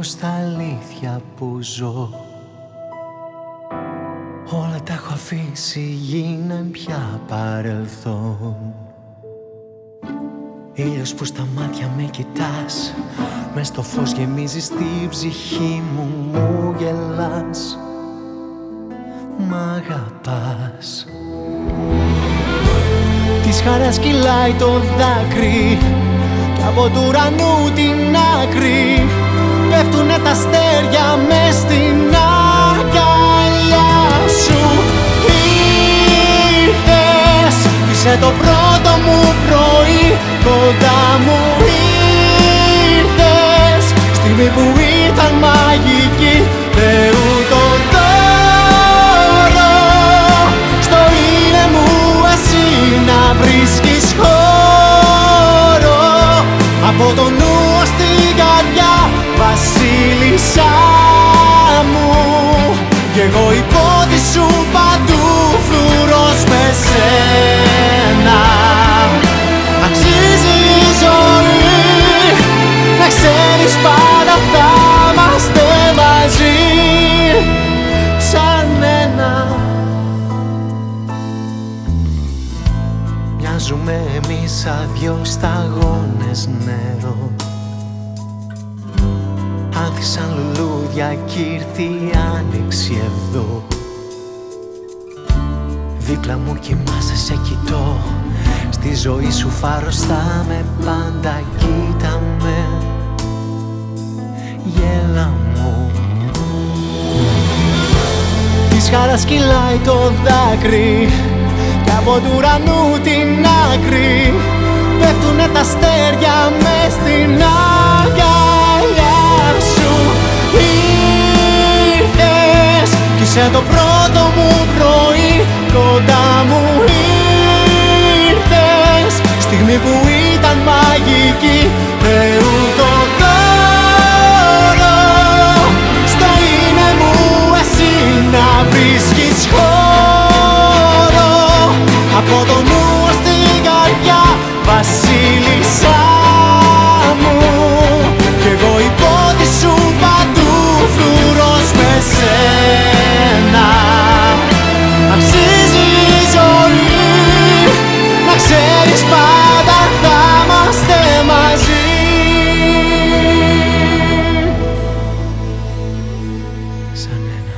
πως τα αλήθεια που ζω όλα τα έχω αφήσει, γίναν πια παρελθόν. Ήλιος που στα μάτια με κοιτάς, μες στο φως γεμίζεις την ψυχή μου, μου γελάς, μ' αγαπάς. Της χαράς κυλάει το δάκρυ κι από του ουρανού την άκρη πέφτουνε τα αστέρια μες στην αγκαλιά σου. Ήρθες, είσαι το πρώτο μου πρωί, κοντά μου ήρθες, στιγμή που ήταν μαγική, Θεού το δώρο, στο είναι μου εσύ να βρίσκεις χώρο, από το νου ως την καρδιά, βασίλισσά μου, κι εγώ η πότη σου παντού, φλουρός με σένα. Αξίζει η ζωή, να ξέρεις πάντα θα είμαστε μαζί, σαν ένα. Μοιάζουμε εμείς σαν δυο σταγόνες νερό, άνθησαν λουλούδια κι ήρθε η άνοιξη εδώ. Δίπλα μου κοιμάσαι, σε κοιτώ, στη ζωή σου φάρος θα με πάντα, κοίτα με, γέλα μου. Της χαράς κυλάει το δάκρυ κι από του ουρανού την άκρη πέφτουνε τα αστέρια μες στην αγκαλιά σου. Ήρθες κι είσαι το πρώτο μου πρωί, κοντά μου ήρθες, στιγμή που ήταν μαγική, Θεού το δώρο, στο είναι μου εσύ να βρίσκεις χώρο, από το νου ως την καρδιά, βασίλισσά μου, κι εγώ η πότη σου παντού, φλουρός με σένα. Αξίζει η ζωή, να ξέρεις πάντα θα είμαστε μαζί, σαν ένα.